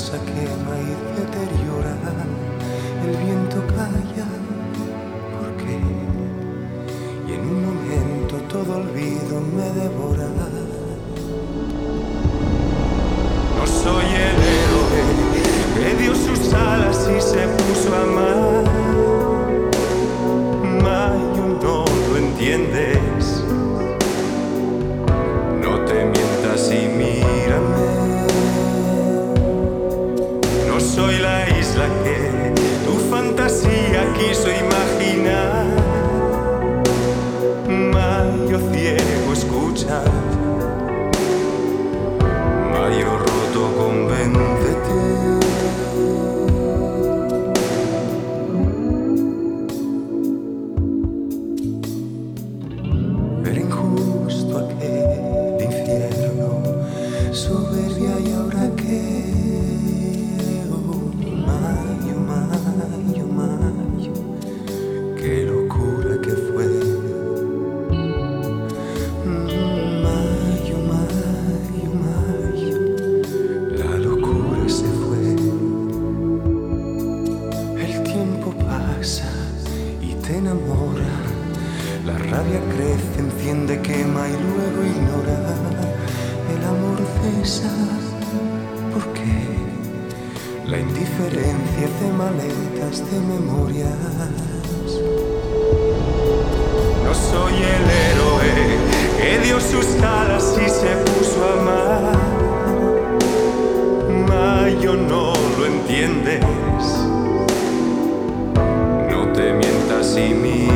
casa quema y deteriora, el viento calla, ¿por qué? Y en un momento todo olvido me devora. No soy el héroe que dio sus alas y se puso a amar. Mayo, no lo entiendes. No te mientas y mírame. No soy la isla que tu fantasía quiso imaginar. Mayo ciego, escucha. Mayo roto, convéncete. Ver injusto aquel infierno, soberbia y ahora qué. Oh, Mayo, Mayo, Mayo, qué locura que fue. Mayo, Mayo, Mayo, la locura se fue. El tiempo pasa y te enamora. La rabia crece, enciende, quema y luego ignora. El amor cesa, ¿por qué? La indiferencia hace maletas de memorias. No soy el héroe que dio sus alas y se puso a amar. Mayo, no lo entiendes. No te mientas y mira.